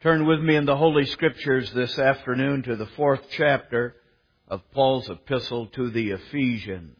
Turn with me in the Holy Scriptures this afternoon to the 4th chapter of Paul's epistle to the Ephesians.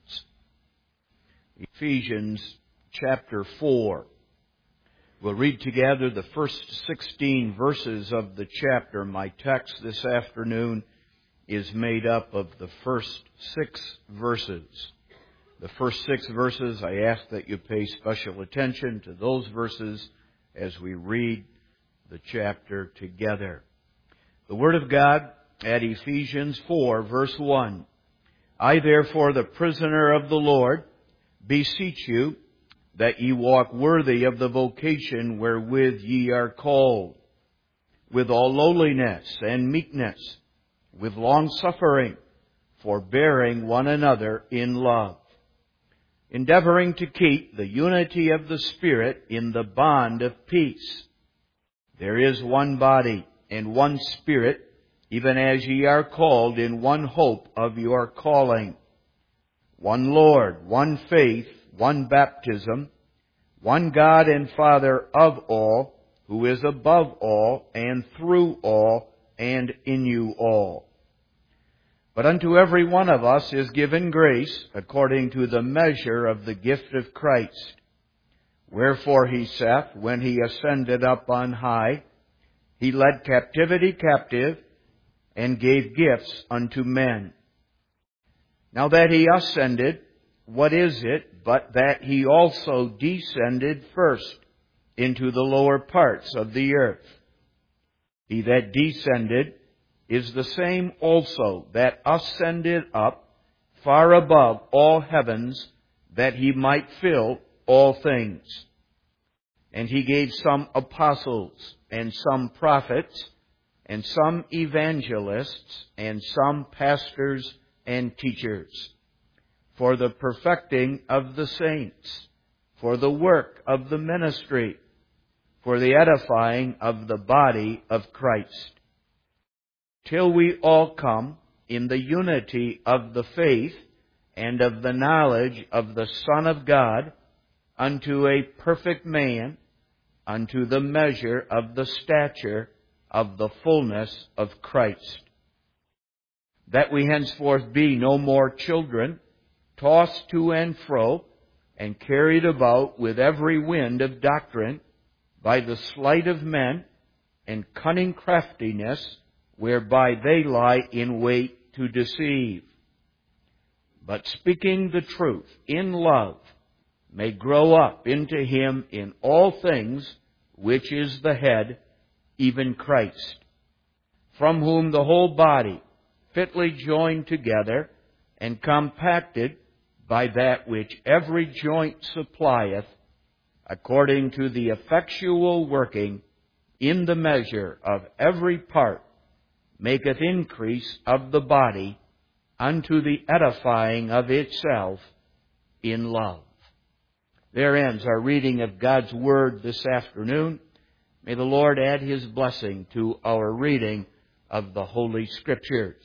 Ephesians chapter 4. We'll read together the first 16 verses of the chapter. My text this afternoon is made up of the first 6 verses. The first 6 verses, I ask that you pay special attention to those verses as we read the chapter together. The Word of God at Ephesians 4, verse 1. I therefore, the prisoner of the Lord, beseech you that ye walk worthy of the vocation wherewith ye are called, with all lowliness and meekness, with long-suffering, forbearing one another in love, endeavoring to keep the unity of the Spirit in the bond of peace. There is one body and one Spirit, even as ye are called in one hope of your calling. One Lord, one faith, one baptism, one God and Father of all, who is above all, and through all, and in you all. But unto every one of us is given grace, according to the measure of the gift of Christ. Wherefore he saith, when he ascended up on high, he led captivity captive, and gave gifts unto men. Now that he ascended, what is it but that he also descended first into the lower parts of the earth? He that descended is the same also that ascended up far above all heavens, that he might fill all things. And he gave some apostles, and some prophets, and some evangelists, and some pastors and teachers, for the perfecting of the saints, for the work of the ministry, for the edifying of the body of Christ, till we all come in the unity of the faith and of the knowledge of the Son of God, unto a perfect man, unto the measure of the stature of the fullness of Christ. That we henceforth be no more children, tossed to and fro, and carried about with every wind of doctrine, by the sleight of men, and cunning craftiness, whereby they lie in wait to deceive. But speaking the truth in love, may grow up into him in all things, which is the head, even Christ, from whom the whole body, fitly joined together and compacted by that which every joint supplieth, according to the effectual working in the measure of every part, maketh increase of the body unto the edifying of itself in love. There ends our reading of God's Word this afternoon. May the Lord add His blessing to our reading of the Holy Scriptures.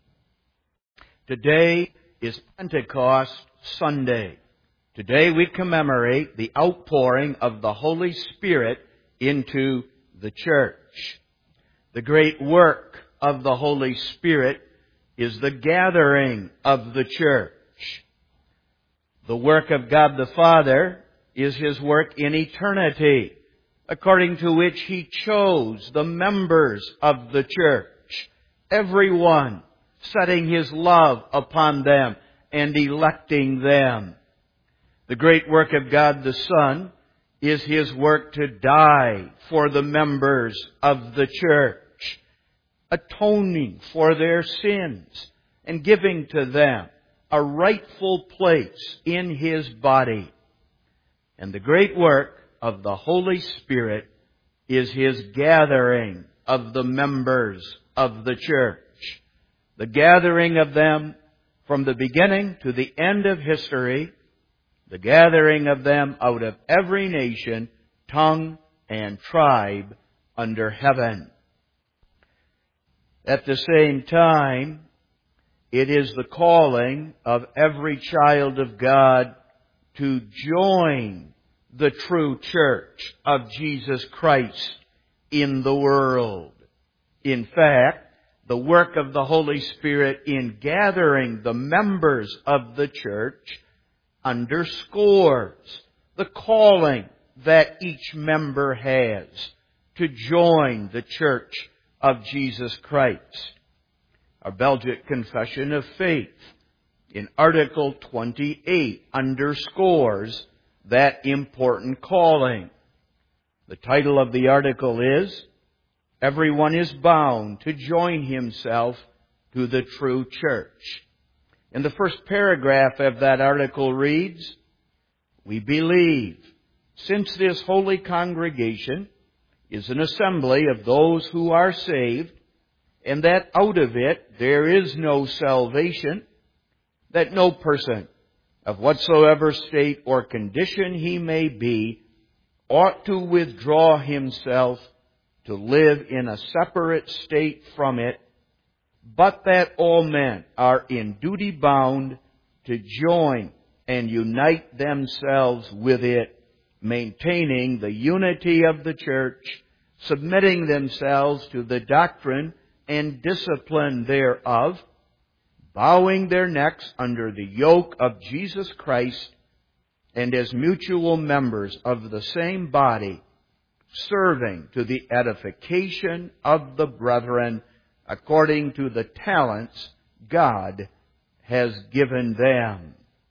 Today is Pentecost Sunday. Today we commemorate the outpouring of the Holy Spirit into the church. The great work of the Holy Spirit is the gathering of the church. The work of God the Father is His work in eternity, according to which He chose the members of the church, everyone setting His love upon them and electing them. The great work of God the Son is His work to die for the members of the church, atoning for their sins and giving to them a rightful place in His body. And the great work of the Holy Spirit is His gathering of the members of the church. The gathering of them from the beginning to the end of history. The gathering of them out of every nation, tongue, and tribe under heaven. At the same time, it is the calling of every child of God to join the true church of Jesus Christ in the world. In fact, the work of the Holy Spirit in gathering the members of the church underscores the calling that each member has to join the Church of Jesus Christ. Our Belgic Confession of Faith in Article 28 underscores that important calling. The title of the article is, "Everyone is bound to join himself to the true church." And the first paragraph of that article reads, "We believe, since this holy congregation is an assembly of those who are saved, and that out of it there is no salvation, that no person, of whatsoever state or condition he may be, ought to withdraw himself to live in a separate state from it, but that all men are in duty bound to join and unite themselves with it, maintaining the unity of the church, submitting themselves to the doctrine and discipline thereof, bowing their necks under the yoke of Jesus Christ, and as mutual members of the same body, serving to the edification of the brethren according to the talents God has given them."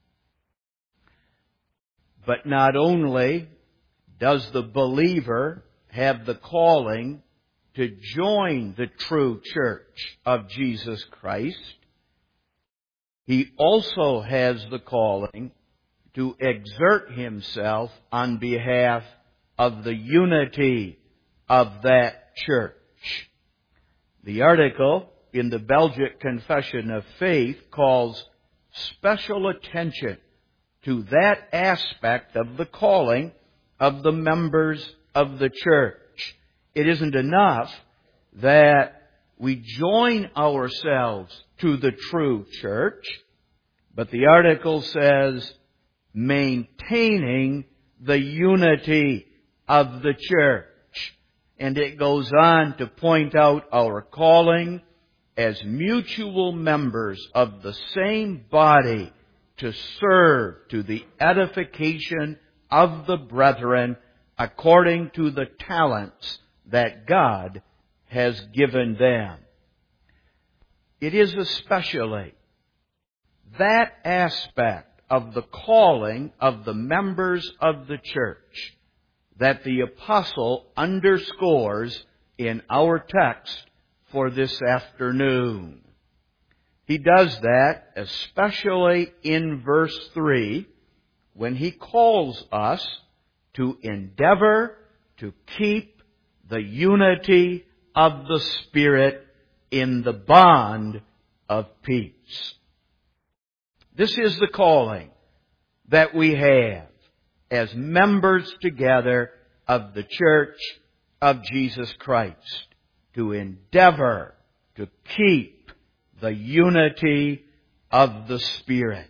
But not only does the believer have the calling to join the true church of Jesus Christ, he also has the calling to exert himself on behalf of the unity of that church. The article in the Belgic Confession of Faith calls special attention to that aspect of the calling of the members of the church. It isn't enough that we join ourselves to the true church, but the article says maintaining the unity of the church. And it goes on to point out our calling as mutual members of the same body to serve to the edification of the brethren according to the talents that God has given them. It is especially that aspect of the calling of the members of the church that the apostle underscores in our text for this afternoon. He does that especially in verse 3 when he calls us to endeavor to keep the unity of the Spirit in the bond of peace. This is the calling that we have as members together of the Church of Jesus Christ, to endeavor to keep the unity of the Spirit.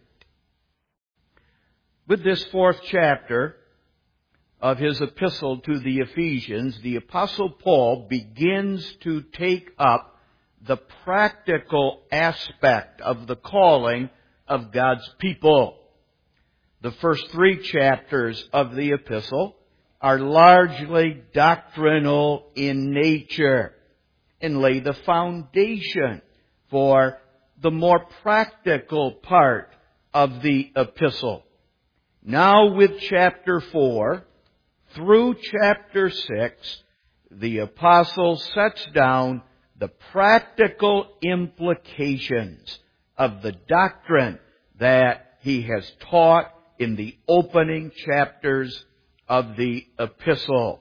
With this fourth chapter of his epistle to the Ephesians, the Apostle Paul begins to take up the practical aspect of the calling of God's people. The first 3 chapters of the epistle are largely doctrinal in nature and lay the foundation for the more practical part of the epistle. Now with chapter 4 through chapter 6, the apostle sets down the practical implications of the doctrine that he has taught in the opening chapters of the epistle.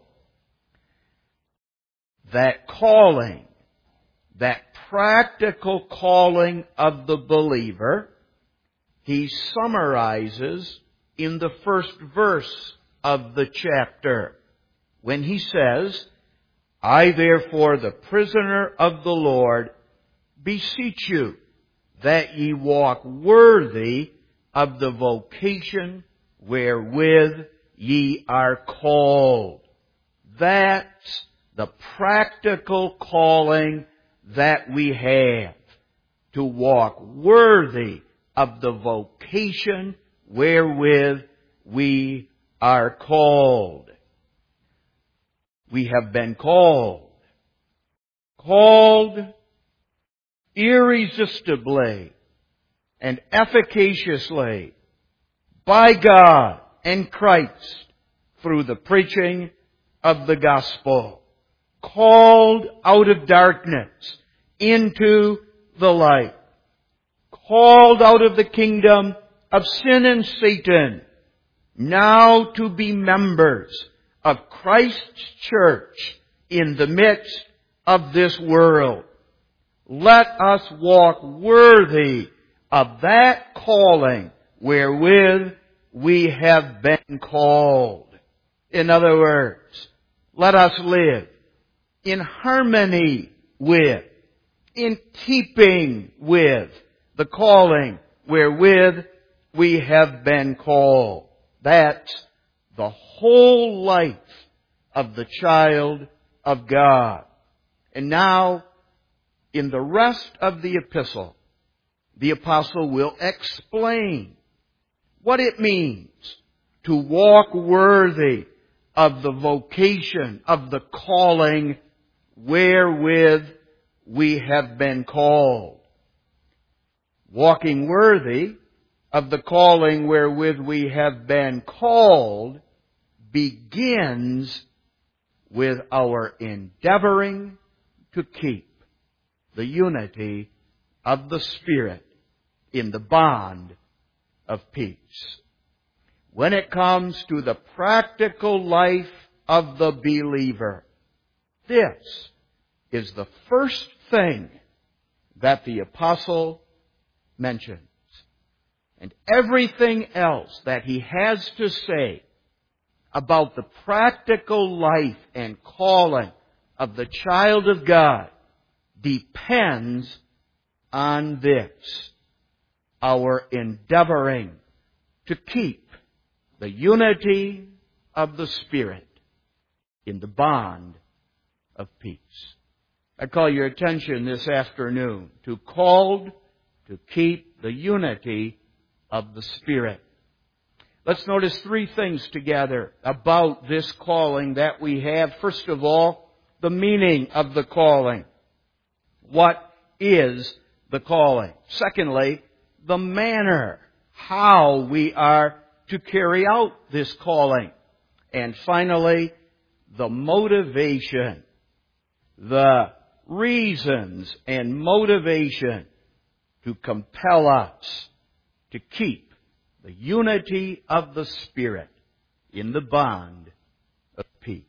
That calling, that practical calling of the believer, he summarizes in the first verse of the chapter when he says, "I therefore, the prisoner of the Lord, beseech you that ye walk worthy of the vocation wherewith ye are called." That's the practical calling that we have to walk worthy of the vocation wherewith we are called. We have been called irresistibly and efficaciously by God and Christ through the preaching of the gospel. Called out of darkness into the light. Called out of the kingdom of sin and Satan, now to be members of Christ's church in the midst of this world. Let us walk worthy of that calling wherewith we have been called. In other words, let us live in harmony with, in keeping with the calling wherewith we have been called. That's the whole life of the child of God. And now, in the rest of the epistle, the apostle will explain what it means to walk worthy of the vocation, of the calling wherewith we have been called. Walking worthy of the calling wherewith we have been called begins with our endeavoring to keep the unity of the Spirit in the bond of peace. When it comes to the practical life of the believer, this is the first thing that the apostle mentions. And everything else that he has to say about the practical life and calling of the child of God depends on this: our endeavoring to keep the unity of the Spirit in the bond of peace. I call your attention this afternoon to called to keep the unity of the Spirit. Let's notice three things together about this calling that we have. First of all, the meaning of the calling. What is the calling? Secondly, the manner, how we are to carry out this calling. And finally, the motivation, the reasons and motivation to compel us to keep the unity of the Spirit in the bond of peace.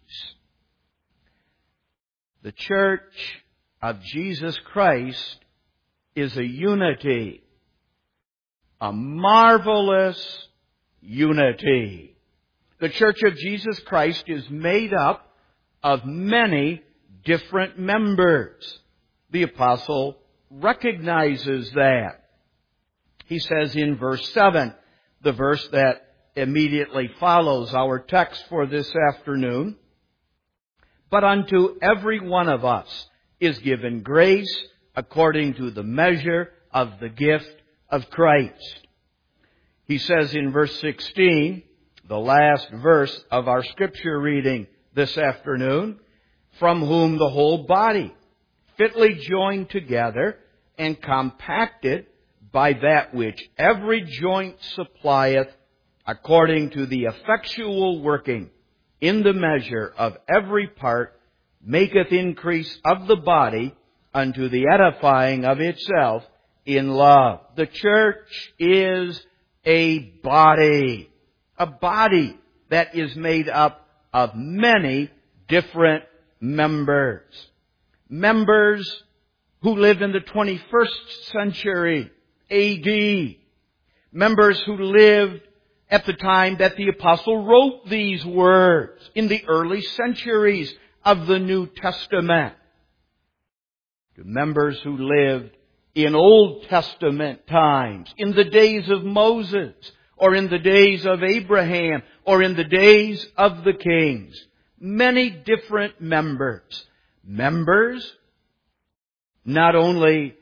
The church of Jesus Christ is a unity, a marvelous unity. The church of Jesus Christ is made up of many different members. The apostle recognizes that. He says in verse 7, the verse that immediately follows our text for this afternoon, "But unto every one of us is given grace according to the measure of the gift of Christ." He says in verse 16, the last verse of our scripture reading this afternoon, "From whom the whole body, fitly joined together and compacted by that which every joint supplieth, according to the effectual working in the measure of every part, maketh increase of the body unto the edifying of itself in love." The church is a body that is made up of many different members. Members who lived in the 21st century AD. Members who lived at the time that the apostle wrote these words in the early centuries of the New Testament. To members who lived in Old Testament times, in the days of Moses, or in the days of Abraham, or in the days of the kings. Many different members. Members not only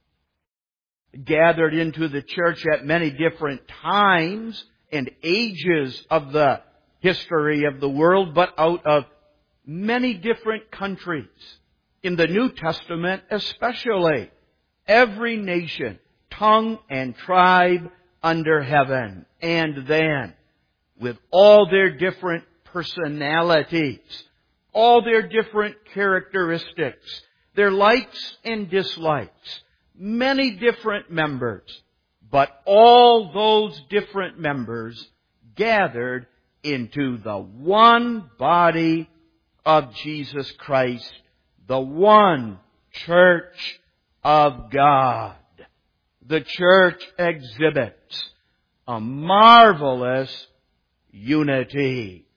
gathered into the church at many different times and ages of the history of the world, but out of many different countries. In the New Testament especially, every nation, tongue, and tribe under heaven. And then, with all their different personalities, all their different characteristics, their likes and dislikes, many different members, but all those different members gathered into the one body of Jesus Christ, the one church of God. The church exhibits a marvelous unity.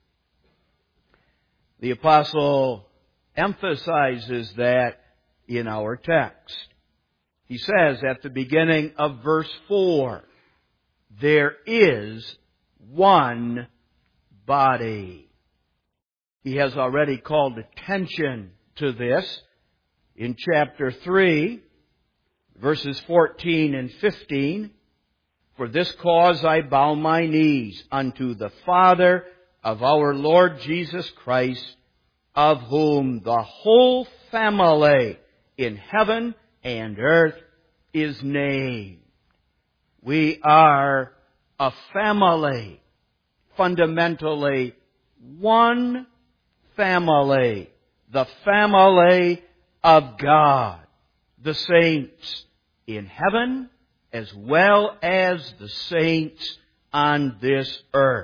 The apostle emphasizes that in our text. He says at the beginning of verse 4, there is one body. He has already called attention to this in chapter 3, verses 14 and 15. For this cause I bow my knees unto the Father of our Lord Jesus Christ, of whom the whole family in heaven and earth is named. We are a family, fundamentally one family, the family of God, the saints in heaven as well as the saints on this earth.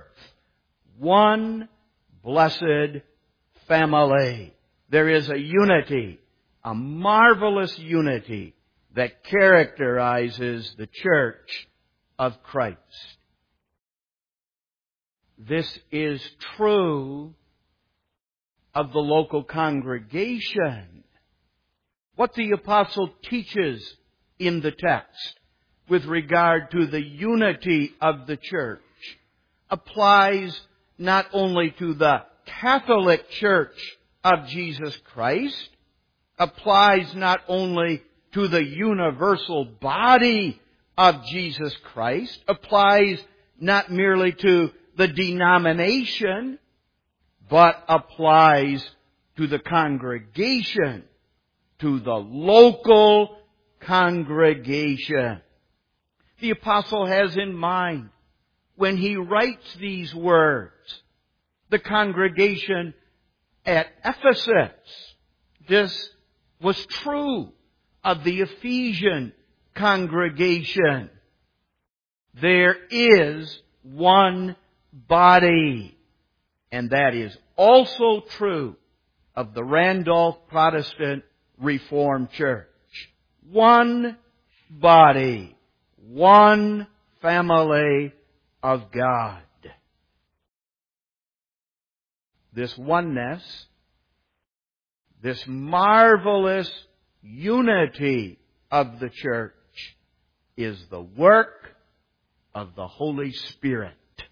One blessed family. There is a unity, a marvelous unity that characterizes the church of Christ. This is true of the local congregation. What the apostle teaches in the text with regard to the unity of the church applies not only to the Catholic Church of Jesus Christ, applies not only to the universal body of Jesus Christ, applies not merely to the denomination, but applies to the congregation, to the local congregation. The apostle has in mind, when he writes these words, the congregation at Ephesus. This was true of the Ephesian congregation. There is one body, and that is also true of the Randolph Protestant Reformed Church. One body, one family of God. This oneness, this marvelous unity of the church is the work of the Holy Spirit.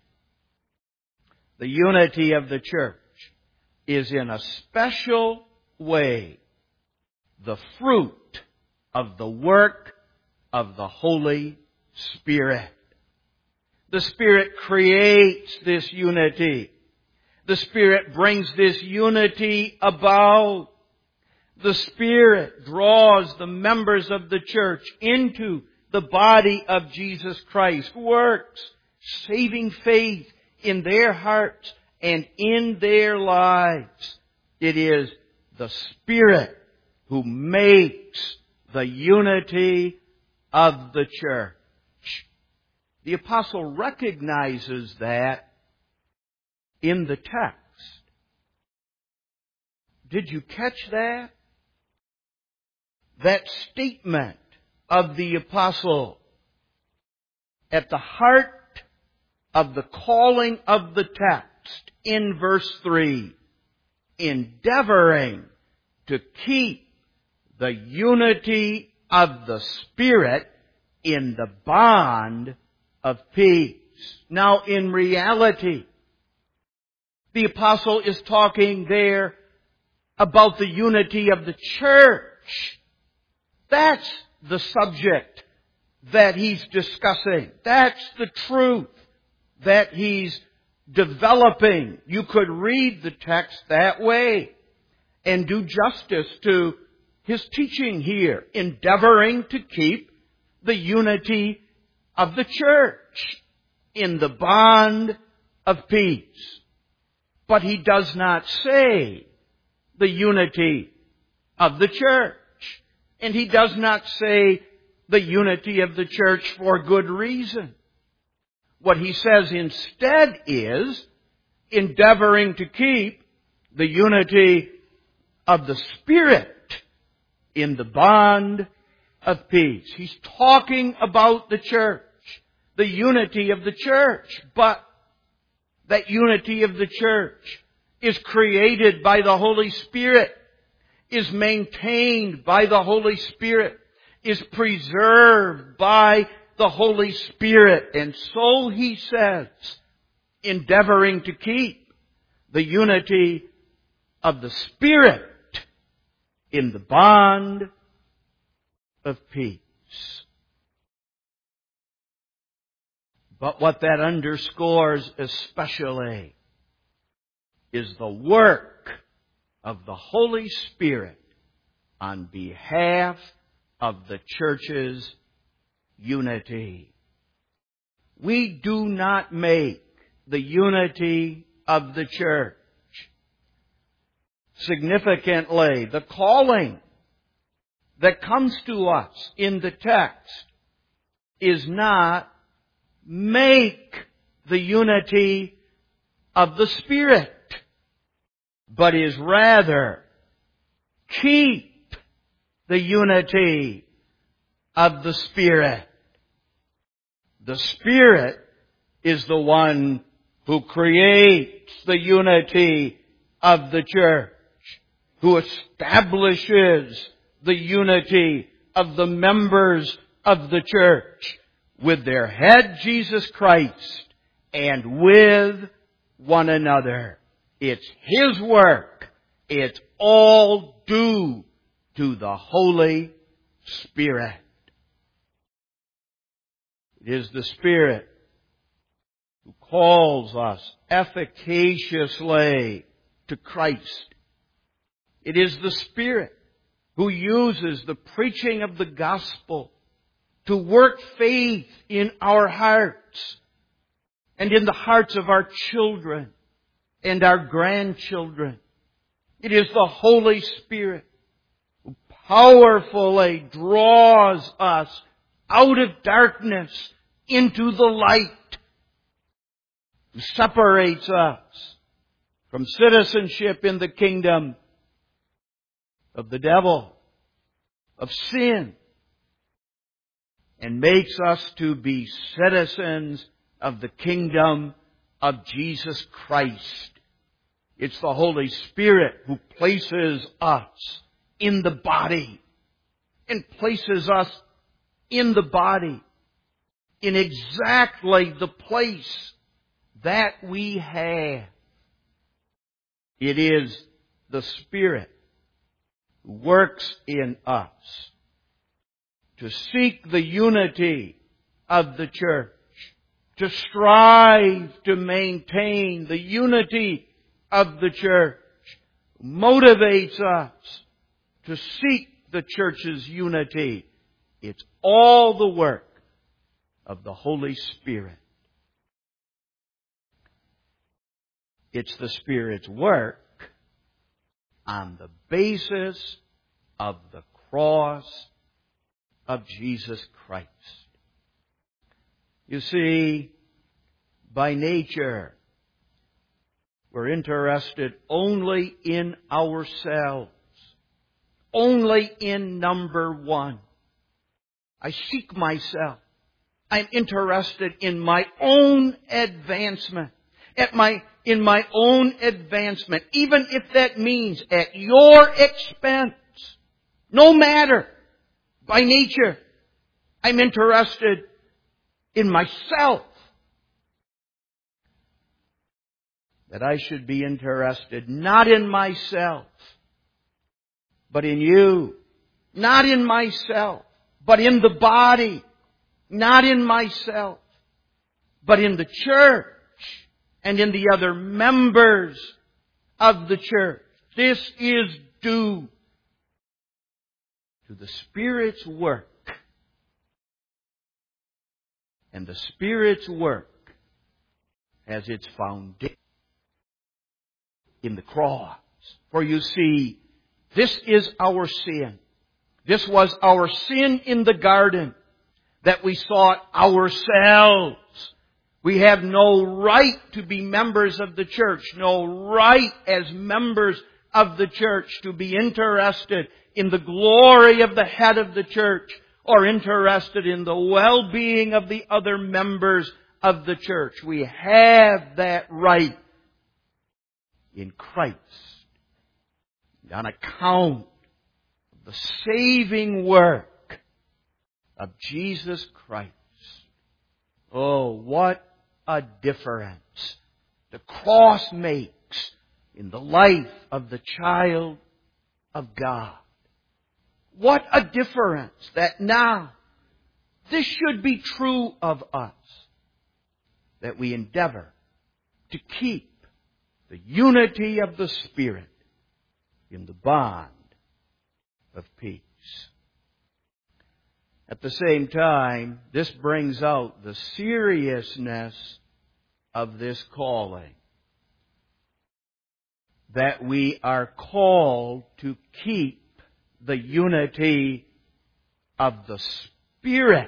The unity of the church is in a special way the fruit of the work of the Holy Spirit. The Spirit creates this unity. The Spirit brings this unity about. The Spirit draws the members of the church into the body of Jesus Christ, works saving faith in their hearts and in their lives. It is the Spirit who makes the unity of the church. The apostle recognizes that in the text. Did you catch that? That statement of the apostle at the heart of the calling of the text in verse 3, endeavoring to keep the unity of the Spirit in the bond of peace. Now, in reality, the apostle is talking there about the unity of the church. That's the subject that he's discussing. That's the truth that he's developing. You could read the text that way and do justice to his teaching here, endeavoring to keep the unity of the church in the bond of peace. But he does not say the unity of the church. And he does not say the unity of the church for good reason. What he says instead is endeavoring to keep the unity of the Spirit in the bond of peace. He's talking about the church, the unity of the church, but that unity of the church is created by the Holy Spirit, is maintained by the Holy Spirit, is preserved by the Holy Spirit. And so he says, endeavoring to keep the unity of the Spirit in the bond of peace. But what that underscores especially is the work of the Holy Spirit on behalf of the church's unity. We do not make the unity of the church. Significantly, the calling that comes to us in the text is not make the unity of the Spirit, but is rather keep the unity of the Spirit. The Spirit is the one who creates the unity of the church, who establishes the unity of the members of the church with their head, Jesus Christ, and with one another. It's His work. It's all due to the Holy Spirit. It is the Spirit who calls us efficaciously to Christ. It is the Spirit who uses the preaching of the gospel to work faith in our hearts and in the hearts of our children and our grandchildren. It is the Holy Spirit who powerfully draws us out of darkness into the light, who separates us from citizenship in the kingdom of the devil, of sin, and makes us to be citizens of the kingdom of Jesus Christ. It's the Holy Spirit who places us in the body, and places us in the body in exactly the place that we have. It is the Spirit who works in us to seek the unity of the church, to strive to maintain the unity of the church, motivates us to seek the church's unity. It's all the work of the Holy Spirit. It's the Spirit's work on the basis of the cross of Jesus Christ. You see, by nature, we're interested only in ourselves, only in number one. I seek myself. I'm interested in my own advancement, in my own advancement, even if that means at your expense. No matter. By nature, I'm interested in myself. That I should be interested not in myself, but in you, not in myself, but in the body, not in myself, but in the church and in the other members of the church. This is due to the Spirit's work. And the Spirit's work has its foundation in the cross. For you see, this is our sin. This was our sin in the garden, that we sought ourselves. We have no right to be members of the church, no right as members of the church to be interested in the glory of the head of the church or interested in the well-being of the other members of the church. We have that right in Christ on account of the saving work of Jesus Christ. Oh, what a difference the cross makes in the life of the child of God. What a difference that now this should be true of us, that we endeavor to keep the unity of the Spirit in the bond of peace. At the same time, this brings out the seriousness of this calling. That we are called to keep the unity of the Spirit.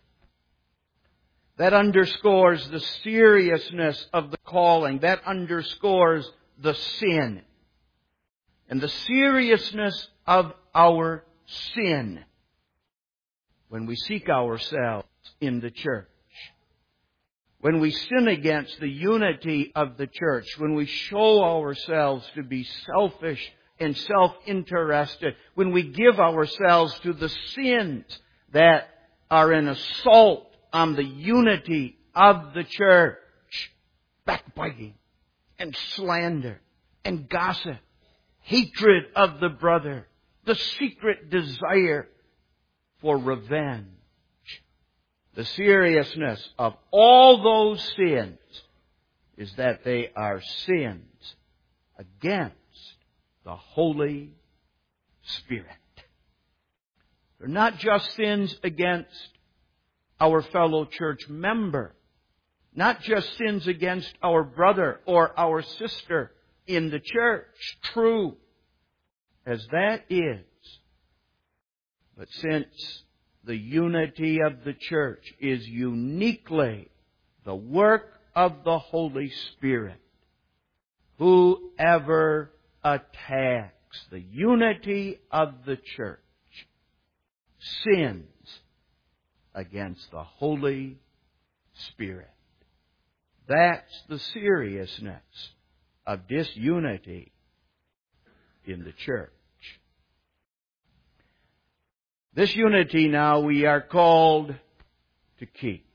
That underscores the seriousness of the calling. That underscores the sin. And the seriousness of our sin when we seek ourselves in the church. When we sin against the unity of the church, when we show ourselves to be selfish and self-interested, when we give ourselves to the sins that are an assault on the unity of the church, backbiting and slander and gossip, hatred of the brother, the secret desire for revenge. The seriousness of all those sins is that they are sins against the Holy Spirit. They're not just sins against our fellow church member, not just sins against our brother or our sister in the church, true as that is. But since the unity of the church is uniquely the work of the Holy Spirit, whoever attacks the unity of the church sins against the Holy Spirit. That's the seriousness of disunity in the church. This unity now we are called to keep.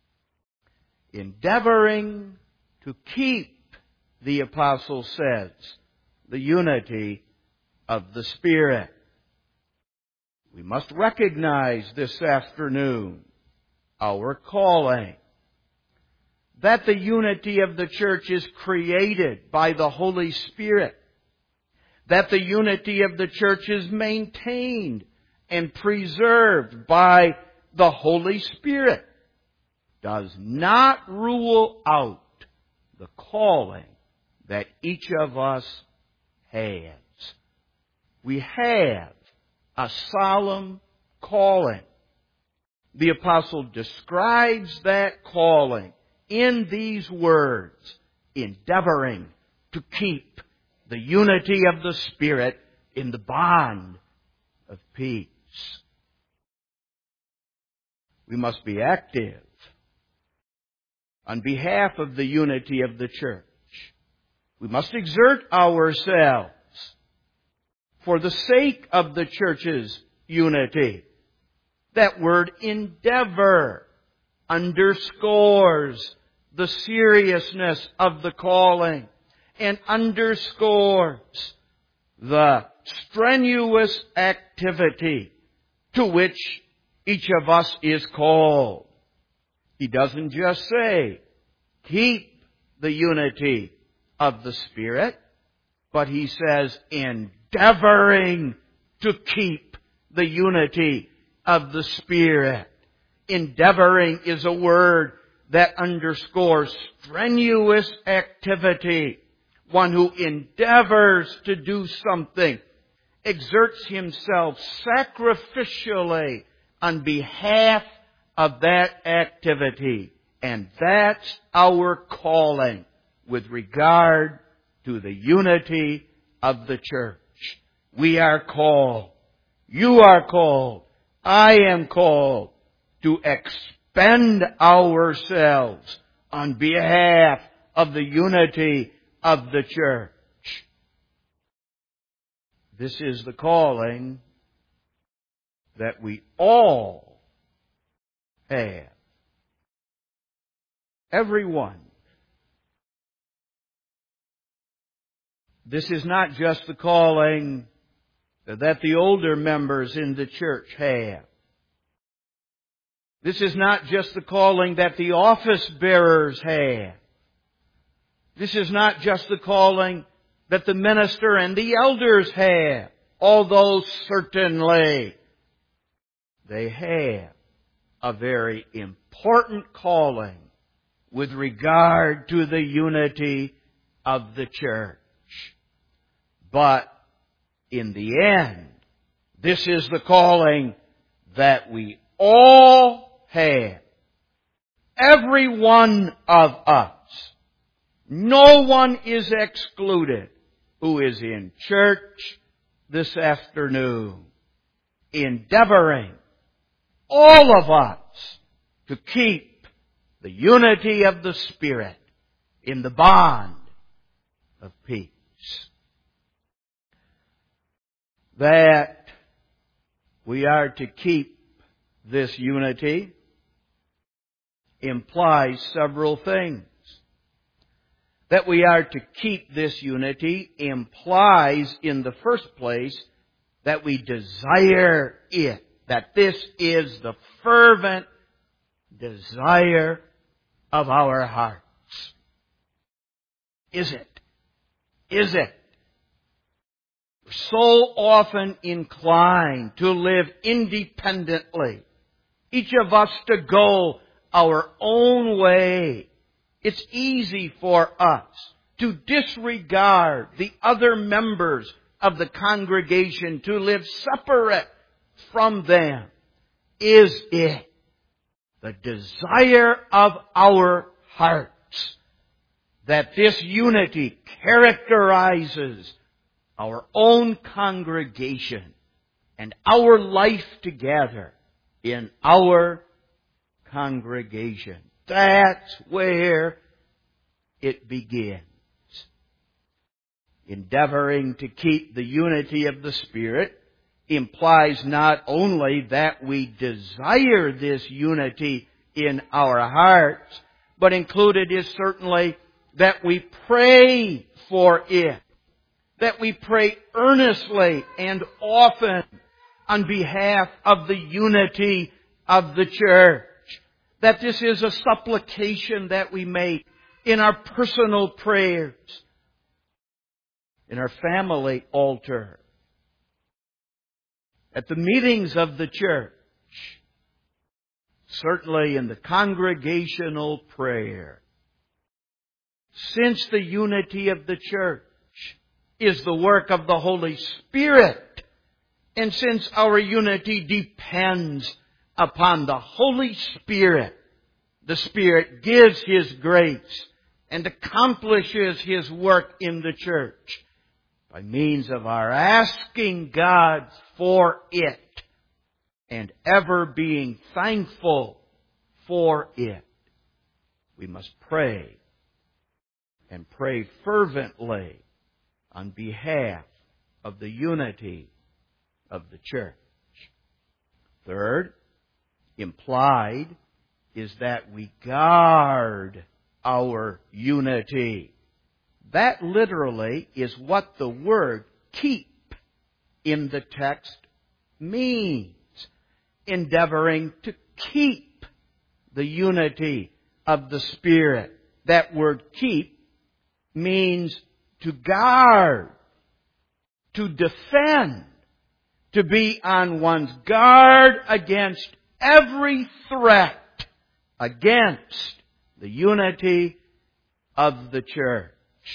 Endeavoring to keep, the apostle says, the unity of the Spirit. We must recognize this afternoon our calling. That the unity of the church is created by the Holy Spirit. That the unity of the church is maintained and preserved by the Holy Spirit does not rule out the calling that each of us has. We have a solemn calling. The apostle describes that calling in these words, endeavoring to keep the unity of the Spirit in the bond of peace. We must be active on behalf of the unity of the church. We must exert ourselves for the sake of the church's unity. That word endeavor underscores the seriousness of the calling and underscores the strenuous activity to which each of us is called. He doesn't just say, keep the unity of the Spirit, but he says, endeavoring to keep the unity of the Spirit. Endeavoring is a word that underscores strenuous activity. One who endeavors to do something, exerts himself sacrificially on behalf of that activity. And that's our calling with regard to the unity of the church. We are called. You are called. I am called to expend ourselves on behalf of the unity of the church. This is the calling that we all have. Everyone. This is not just the calling that the older members in the church have. This is not just the calling that the office bearers have. This is not just the calling that the minister and the elders have, although certainly they have a very important calling with regard to the unity of the church. But in the end, this is the calling that we all have. Every one of us. No one is excluded who is in church this afternoon, endeavoring, all of us, to keep the unity of the Spirit in the bond of peace. That we are to keep this unity implies several things. That we are to keep this unity implies, in the first place, that we desire it. That this is the fervent desire of our hearts. Is it? Is it? We're so often inclined to live independently. Each of us to go our own way. It's easy for us to disregard the other members of the congregation, to live separate from them. Is it the desire of our hearts that this unity characterizes our own congregation and our life together in our congregation? That's where it begins. Endeavoring to keep the unity of the Spirit implies not only that we desire this unity in our hearts, but included is certainly that we pray for it. That we pray earnestly and often on behalf of the unity of the church. That this is a supplication that we make in our personal prayers, in our family altar, at the meetings of the church, certainly in the congregational prayer. Since the unity of the church is the work of the Holy Spirit, and since our unity depends upon the Holy Spirit, the Spirit gives His grace and accomplishes His work in the church by means of our asking God for it and ever being thankful for it. We must pray, and pray fervently on behalf of the unity of the church. Third, implied is that we guard our unity. That literally is what the word keep in the text means. endeavoring to keep the unity of the Spirit. That word keep means to guard, to defend, to be on one's guard against every threat against the unity of the church.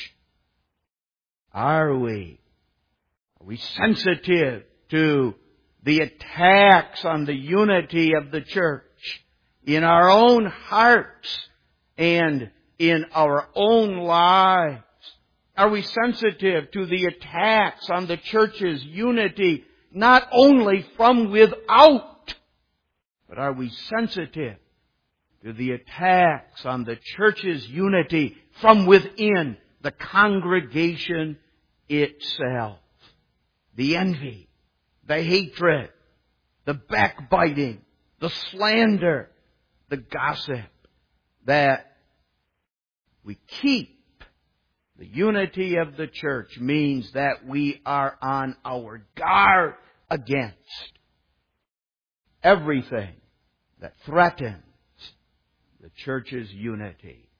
Are we sensitive to the attacks on the unity of the church in our own hearts and in our own lives? Are we sensitive to the attacks on the church's unity, not only from without, but are we sensitive to the attacks on the church's unity from within the congregation itself? The envy, the hatred, the backbiting, the slander, the gossip, that we keep the unity of the church means that we are on our guard against everything that threatens the church's unity.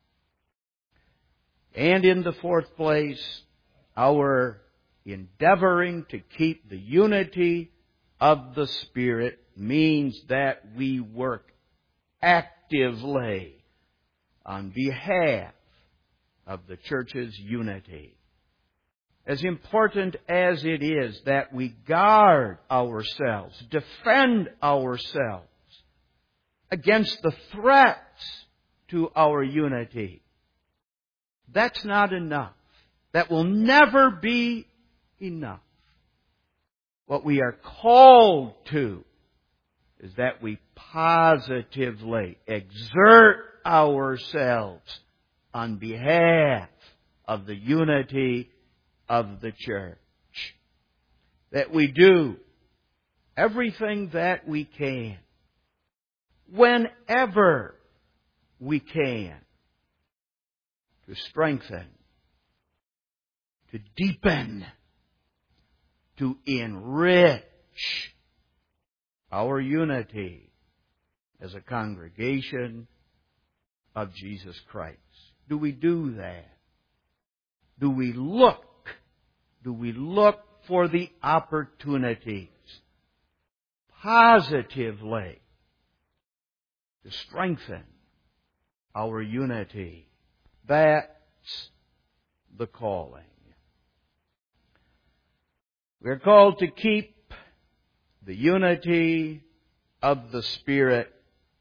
And in the fourth place, our endeavoring to keep the unity of the Spirit means that we work actively on behalf of the church's unity. As important as it is that we guard ourselves, defend ourselves against the threats to our unity, that's not enough. That will never be enough. What we are called to is that we positively exert ourselves on behalf of the unity of the church. That we do everything that we can, whenever we can, to strengthen, to deepen, to enrich our unity as a congregation of Jesus Christ. Do we do that? Do we look for the opportunities positively to strengthen our unity? That's the calling. We're called to keep the unity of the Spirit,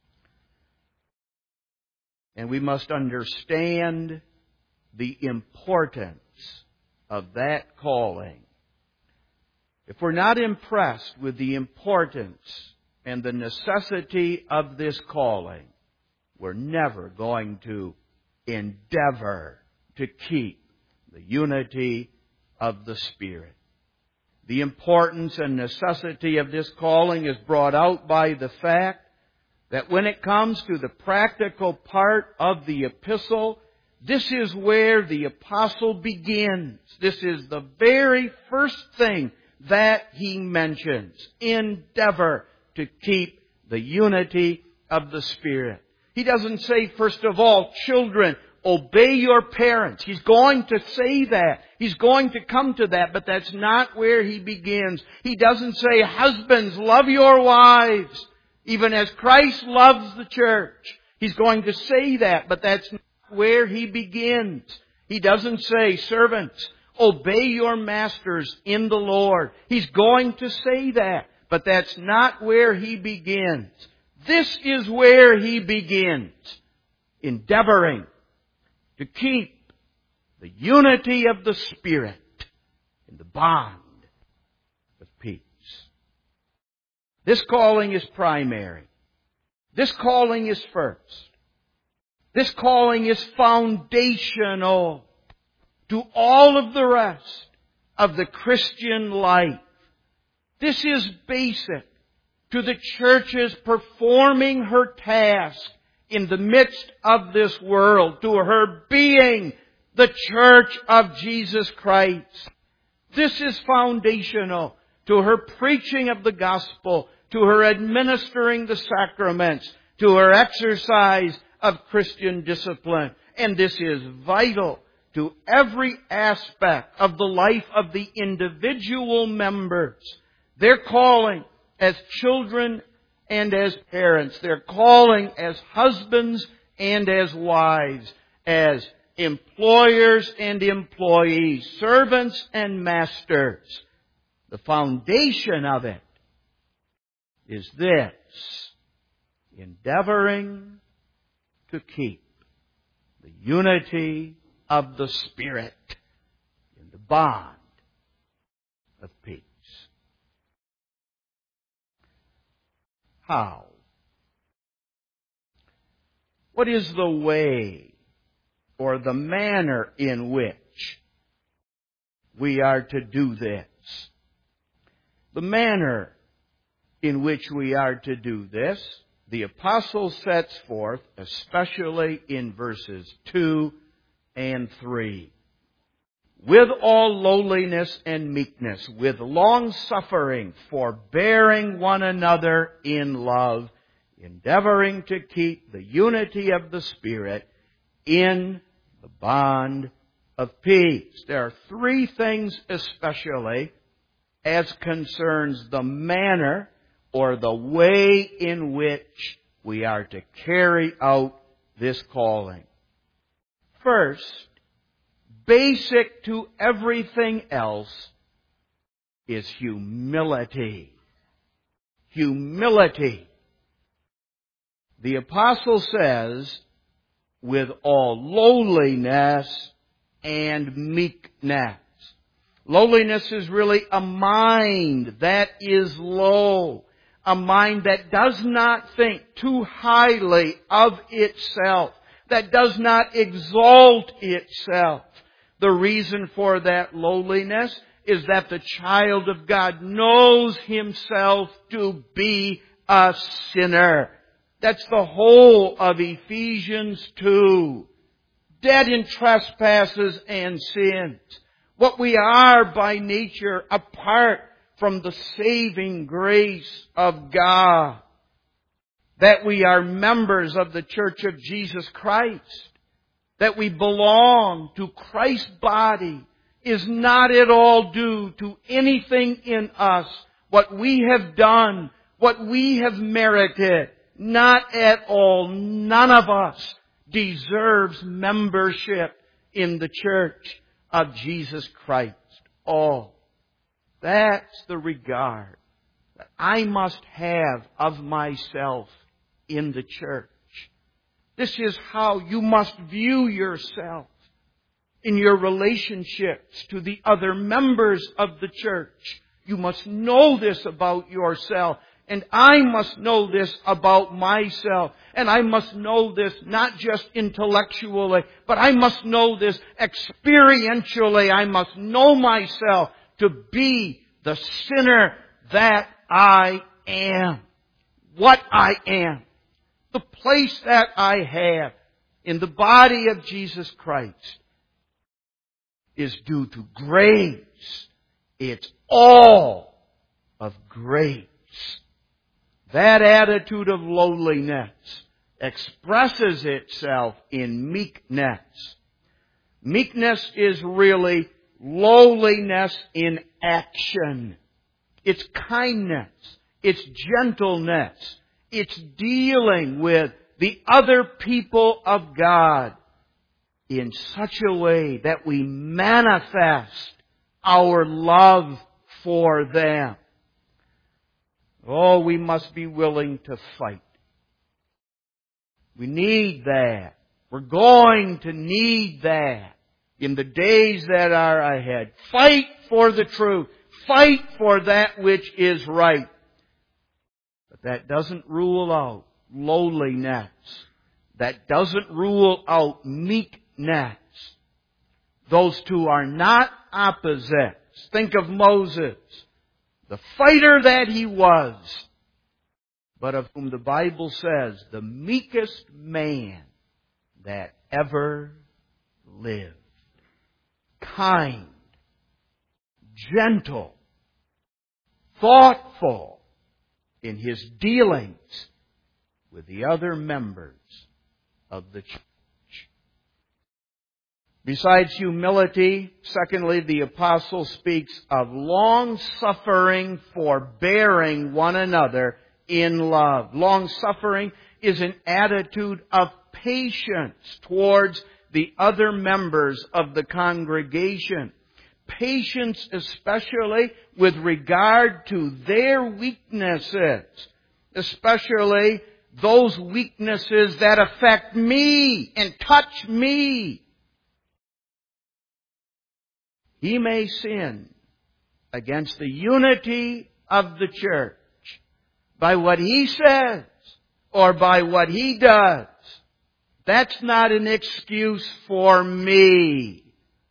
and we must understand the importance of that calling. If we're not impressed with the importance and the necessity of this calling, we're never going to endeavor to keep the unity of the Spirit. The importance and necessity of this calling is brought out by the fact that when it comes to the practical part of the epistle, this is where the apostle begins. This is the very first thing that he mentions. Endeavor to keep the unity of the Spirit. He doesn't say, first of all, children, obey your parents. He's going to say that. He's going to come to that, but that's not where he begins. He doesn't say, husbands, love your wives, even as Christ loves the church. He's going to say that, but that's not where he begins. He doesn't say, servants, obey your masters in the Lord. He's going to say that, but that's not where he begins. This is where he begins. Endeavoring to keep the unity of the Spirit in the bond of peace. This calling is primary. This calling is first. This calling is foundational to all of the rest of the Christian life. This is basic to the church's performing her task in the midst of this world, to her being the church of Jesus Christ. This is foundational to her preaching of the gospel, to her administering the sacraments, to her exercise of Christian discipline. And this is vital to every aspect of the life of the individual members. Their calling as children and as parents, their calling as husbands and as wives, as employers and employees, servants and masters. The foundation of it is this: endeavoring to keep the unity of the Spirit in the bond of peace. How? What is the way or the manner in which we are to do this? The manner in which we are to do this, the apostle sets forth, especially in verses 2 and 3. With all lowliness and meekness, with long suffering, forbearing one another in love, endeavoring to keep the unity of the Spirit in the bond of peace. There are three things especially as concerns the manner or the way in which we are to carry out this calling. First, basic to everything else is humility. Humility. The apostle says, with all lowliness and meekness. Lowliness is really a mind that is low. A mind that does not think too highly of itself. That does not exalt itself. The reason for that lowliness is that the child of God knows himself to be a sinner. That's the whole of Ephesians 2. Dead in trespasses and sins. What we are by nature apart from the saving grace of God. That we are members of the Church of Jesus Christ. That we belong to Christ's body is not at all due to anything in us, what we have done, what we have merited. Not at all. None of us deserves membership in the Church of Jesus Christ. All. That's the regard that I must have of myself in the church. This is how you must view yourself in your relationships to the other members of the church. You must know this about yourself. And I must know this about myself. And I must know this not just intellectually, but I must know this experientially. I must know myself to be the sinner that I am. What I am. The place that I have in the body of Jesus Christ is due to grace. It's all of grace. That attitude of lowliness expresses itself in meekness. Meekness is really lowliness in action. It's kindness. It's gentleness. It's dealing with the other people of God in such a way that we manifest our love for them. Oh, we must be willing to fight. We need that. We're going to need that in the days that are ahead. Fight for the truth. Fight for that which is right. But that doesn't rule out lowliness. That doesn't rule out meekness. Those two are not opposites. Think of Moses, the fighter that he was, but of whom the Bible says, the meekest man that ever lived. Kind, gentle, thoughtful, in His dealings with the other members of the church. Besides humility, secondly, the apostle speaks of long-suffering, forbearing one another in love. Long-suffering is an attitude of patience towards the other members of the congregation. Patience especially with regard to their weaknesses, especially those weaknesses that affect me and touch me. He may sin against the unity of the church by what he says or by what he does. That's not an excuse for me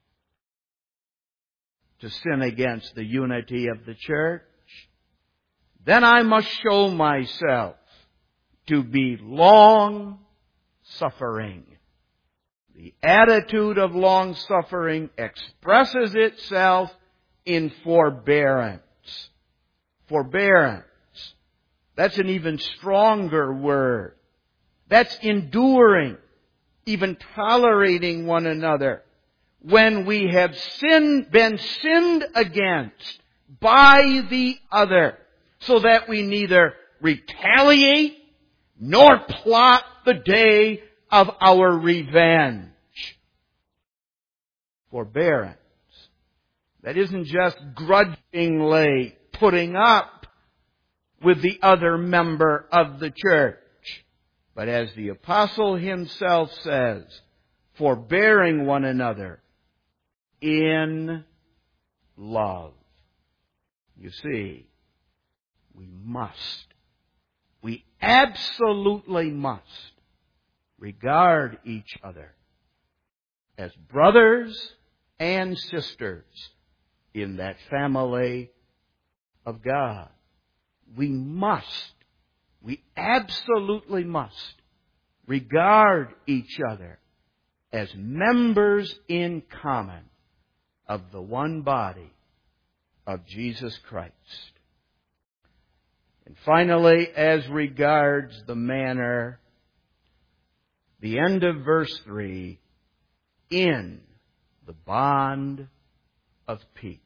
to sin against the unity of the church. Then I must show myself to be long-suffering. The attitude of long-suffering expresses itself in forbearance. Forbearance. That's an even stronger word. That's enduring, even tolerating one another when we have been sinned against by the other, so that we neither retaliate nor plot the day of our revenge. Forbearance. That isn't just grudgingly putting up with the other member of the church, but as the apostle himself says, forbearing one another in love. You see, we absolutely must regard each other as brothers and sisters in that family of God. We absolutely must regard each other as members in common of the one body of Jesus Christ. And finally, as regards the manner, the end of verse 3, in the bond of peace.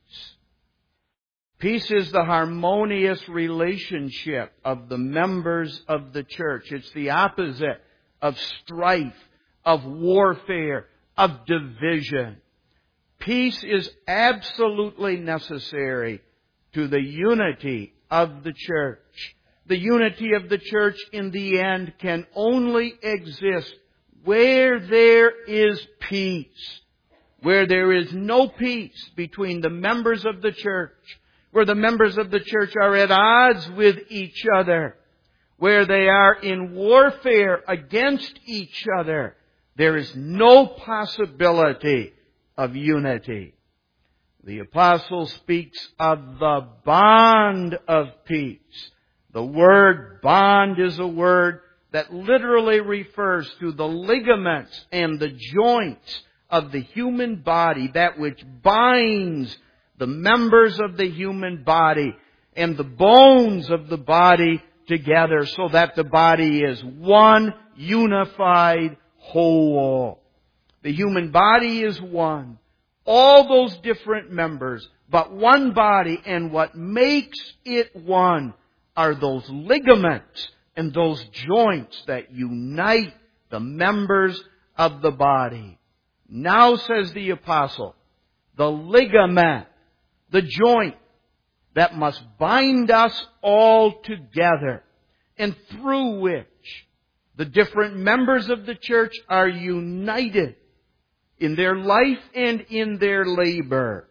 Peace is the harmonious relationship of the members of the church. It's the opposite of strife, of warfare, of division. Peace is absolutely necessary to the unity of the church. The unity of the church in the end can only exist where there is peace. Where there is no peace between the members of the church, where the members of the church are at odds with each other, where they are in warfare against each other, there is no possibility of unity. The apostle speaks of the bond of peace. The word bond is a word that literally refers to the ligaments and the joints of the human body, that which binds the members of the human body and the bones of the body together so that the body is one unified whole. The human body is one. All those different members, but one body, and what makes it one are those ligaments and those joints that unite the members of the body. Now, says the apostle, the ligament, the joint that must bind us all together, and through which the different members of the church are united in their life and in their labor.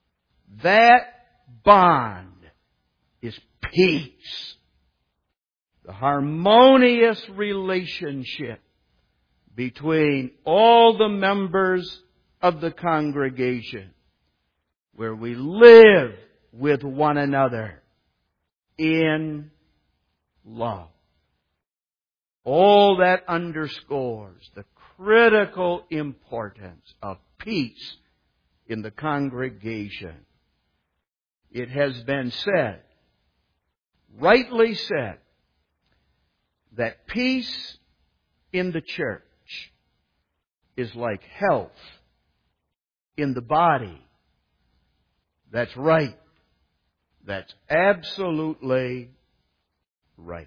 That bond is peace. The harmonious relationship between all the members of the congregation, where we live with one another in love. All that underscores the critical importance of peace in the congregation. It has been said, rightly said that peace in the church is like health in the body. That's right. That's absolutely right.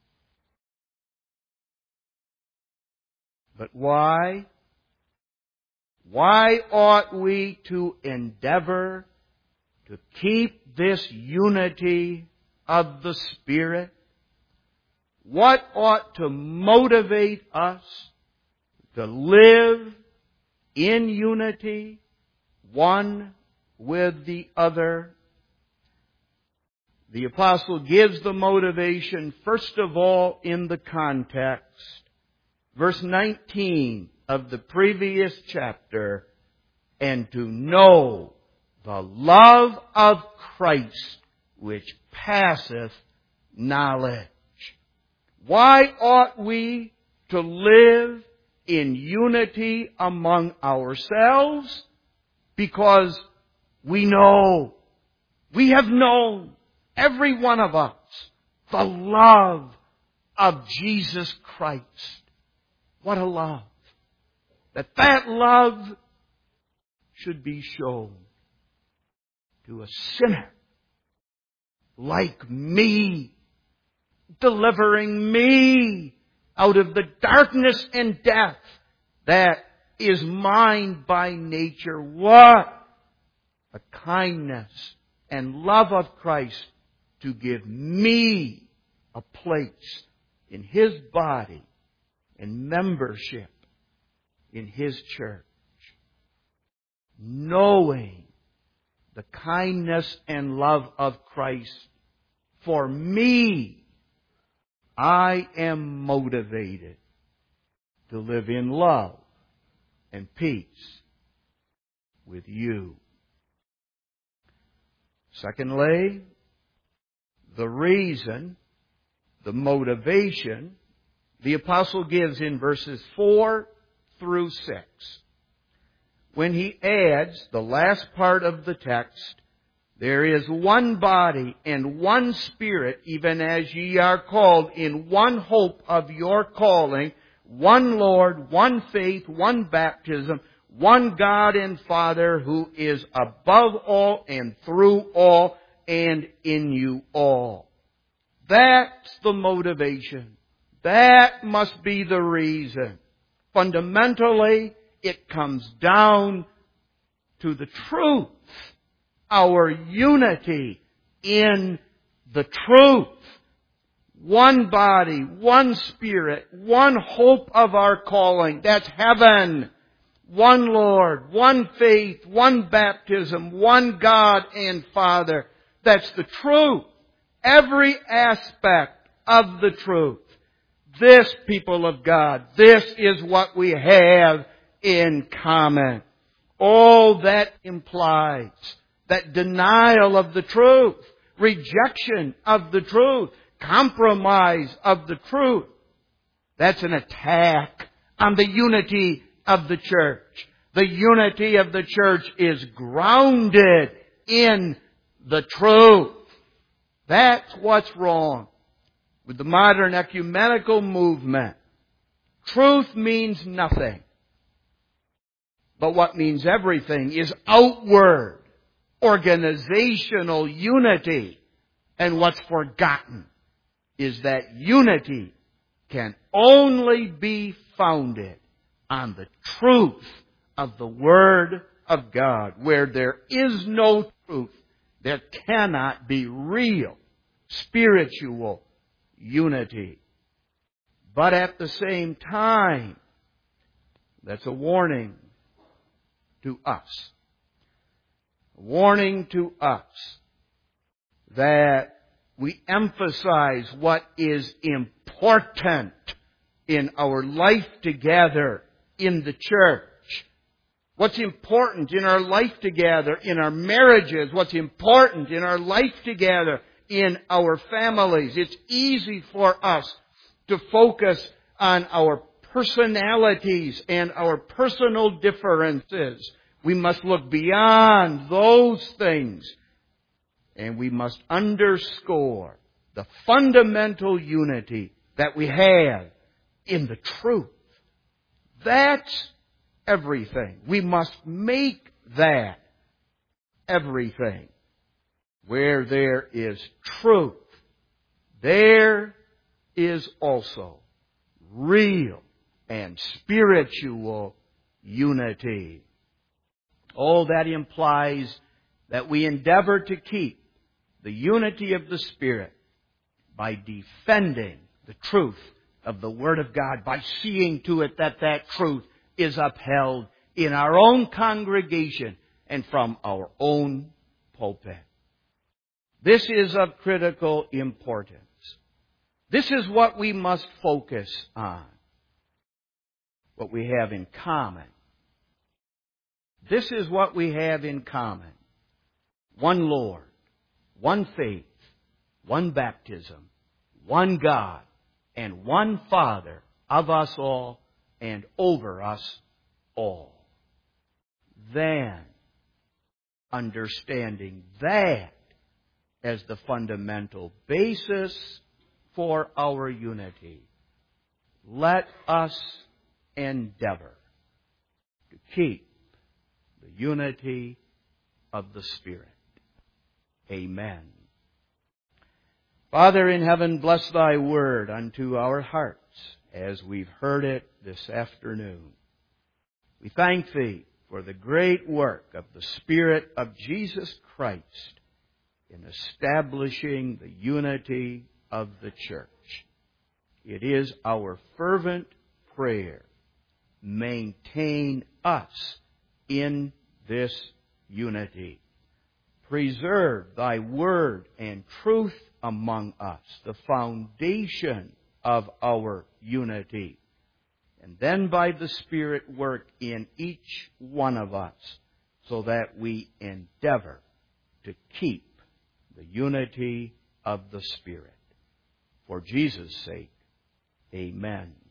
But why? Why ought we to endeavor to keep this unity of the Spirit? What ought to motivate us to live in unity, one with the other? The apostle gives the motivation, first of all, in the context. Verse 19 of the previous chapter, and to know the love of Christ which passeth knowledge. Why ought we to live in unity among ourselves? Because we know, we have known, every one of us, the love of Jesus Christ. What a love. That love should be shown to a sinner like me, delivering me out of the darkness and death that is mine by nature. What a kindness and love of Christ to give me a place in His body and membership in His church. Knowing the kindness and love of Christ for me, I am motivated to live in love and peace with you. Secondly, the reason, the motivation, the apostle gives in verses 4 through 6. When he adds the last part of the text, there is one body and one Spirit, even as ye are called in one hope of your calling, one Lord, one faith, one baptism, one God and Father who is above all and through all and in you all. That's the motivation. That must be the reason. Fundamentally, it comes down to the truth. Our unity in the truth. One body, one Spirit, one hope of our calling. That's heaven. One Lord, one faith, one baptism, one God and Father. That's the truth. Every aspect of the truth. This, people of God, this is what we have in common. All that implies that denial of the truth, rejection of the truth, compromise of the truth. That's an attack on the unity of the church. The unity of the church is grounded in the truth. That's what's wrong with the modern ecumenical movement. Truth means nothing. But what means everything is outward, organizational unity. And what's forgotten is that unity can only be founded on the truth of the Word of God. Where there is no truth, there cannot be real spiritual unity. But at the same time, that's a warning to us. A warning to us that we emphasize what is important in our life together in the church. What's important in our life together in our marriages. What's important in our life together in our families. It's easy for us to focus on our personalities and our personal differences. We must look beyond those things. And we must underscore the fundamental unity that we have in the truth. That's everything. We must make that everything. Where there is truth, there is also real and spiritual unity. All that implies that we endeavor to keep the unity of the Spirit by defending the truth of the Word of God, by seeing to it that that truth is upheld in our own congregation and from our own pulpit. This is of critical importance. This is what we must focus on. What we have in common. This is what we have in common. One Lord, one faith, one baptism, one God, and one Father of us all and over us all. Then, understanding that as the fundamental basis for our unity, let us endeavor to keep the unity of the Spirit. Amen. Father in heaven, bless Thy word unto our hearts as we've heard it this afternoon. We thank Thee for the great work of the Spirit of Jesus Christ in establishing the unity of the church. It is our fervent prayer, maintain us in this unity. Preserve Thy word and truth among us, the foundation of our unity. And then by the Spirit work in each one of us so that we endeavor to keep the unity of the Spirit. For Jesus' sake, amen.